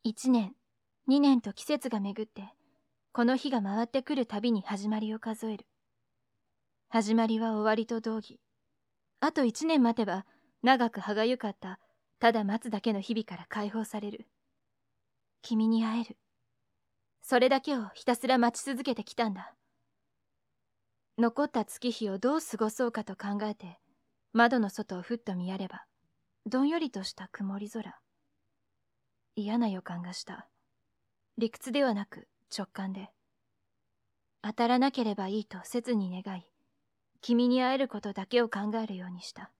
1年、2年と季節が巡って、この日が回ってくるたびに始まりを数える。始まりは終わりと同義。あと1年待てば、長く歯がゆかった、ただ待つだけの日々から解放される。君に会える。それだけをひたすら待ち続けてきたんだ。残った月日をどう過ごそうかと考えて、窓の外をふっと見やれば、どんよりとした曇り空。嫌な予感がした。理屈ではなく直感で。当たらなければいいと切に願い、君に会えることだけを考えるようにした。